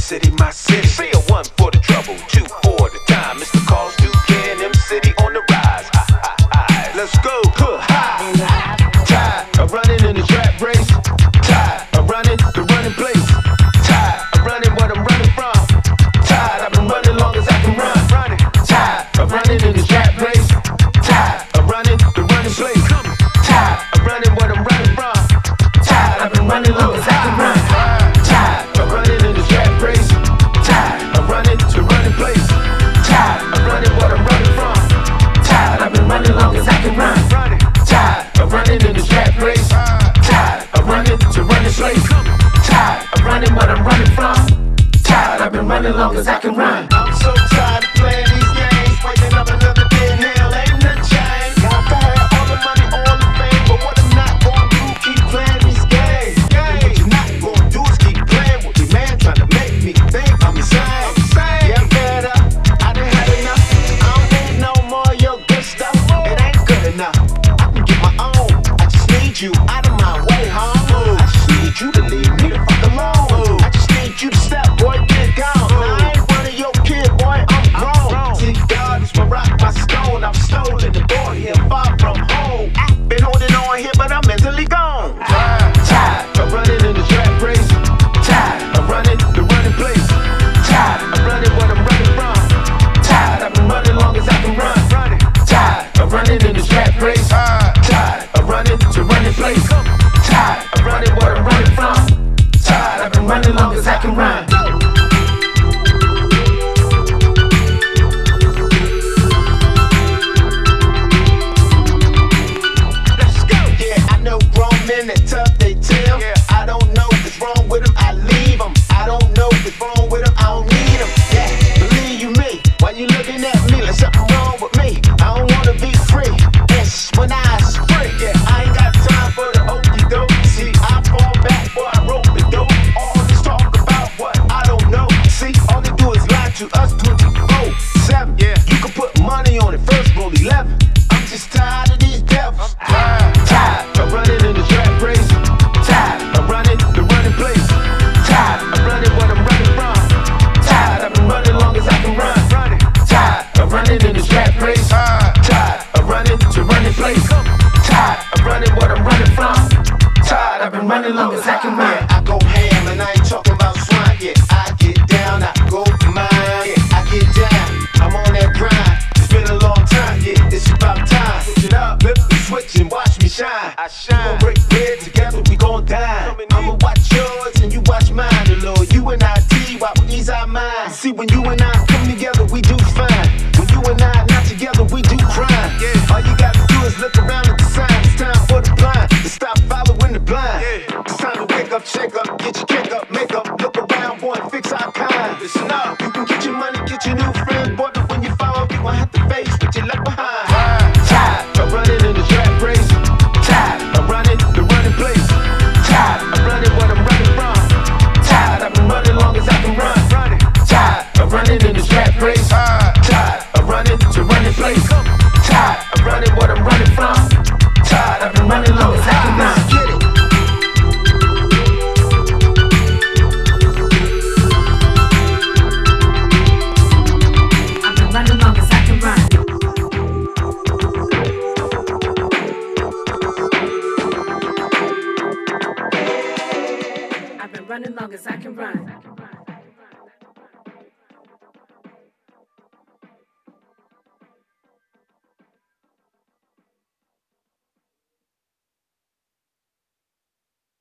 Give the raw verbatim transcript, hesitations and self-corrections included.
city, my city. Say a one for the trouble, two for the time. Mister Calls Duke M City on the rise. Ha, ha, ha. Let's go. Huh, ha. Tired of running in the trap race. Tired of running the running place. Tired of running what I'm running from. Tired, I've been running long as I can run. Running. Tired of running in the trap race. Tired of running the running place. Tired of running what I'm running from. Tired, I've been running long as I can run. Tired of running in the trap race. Tired of running to running place. Tired of running what I'm running from. Tired, I've been running long as I can run. Tired of running in the trap race. Tired of running to running place. Tired of running what I'm running from. Tired, I've been running long as I can run. I'm so tired of playing these games. Waking up another day in hell, ain't nothing changed. Got to have all the money, all the fame, but what I'm not gonna do, keep playing these games. And what you're not gonna do is keep playing with me, man, trying to make me think I'm insane. I'm insane. Yeah, I'm fed up. I done had enough. I don't need no more of your good stuff. It ain't good enough. I can get my own. I just need you out of my way, huh? I just need you to leave me the fuck alone. I just need you to step, boy, get gone. I ain't one of your kids, boy, I'm grown. See, God is my rock, my stone. I'm stolen and born here, far from home. Been holding on here, but I'm mentally gone. Tired of running in the trap race. Tired of running the running place. Tired of running what I'm running from. Tired, I've been running long as I can run. Tired of running in the trap race. Tired of running to running place. Tired of running what I'm running from. Tired, I've been running long as I can run. Let's go. Yeah, I know grown men that tough, they tell. Yeah. I don't know what's wrong with them, I leave them. I don't know what's wrong with them, I don't need them. Yeah, believe you me, why you looking at me like something wrong with me? I don't wanna be free, yes, when I free. Yeah, I ain't got time for the okey doke. See, I fall back, boy, I rope the dope. All this talk about what I don't know. See, all they do is lie to us twenty-four seven. Yeah, you can put money on it, first roll eleven. I'm just tired of these devils. Tired, tired of running in the trap race. Tired of running the running place. Tired of running what I'm running from. Tired, I've been running long as I can run. Tired of running in the trap race. Tired of running to running place. Tired of running what I'm running from. Tired, I've been running long as I can run. I go ham and I ain't talking about swine. Yeah, I get down, I go for mine. Yeah, I get down, I'm on that grind. It's been a long time, yeah, it's about time. Switch it up, flip the switch and watch me shine. I shine. We gon' break bread together, we gon' dine. I'ma watch yours and you watch mine. The Lord, you and I, T, why we ease our minds. See, when you and I come together, we do fine. When you and I not together, we do crime. Yeah. All you gotta do is look around at the sign. It's time for the blind to stop following the blind. Yeah. It's time to wake up, shake up, get your kick up, make up, look around, boy, and fix our kind. Listen up, you can get your money, get your new friends, boy, but when you follow, you gon' have to face what you left behind. Tired of running in the trap race. Tired of running the running place. Tired of running what I'm running from. Tired, I've been running long as I can run. Tired of running in the trap race. Tired of running to running place. Tired of running what I'm running from. Tired, I've been running long as I can run. Get it. I've been running long as I can run. I've been running long as I can run.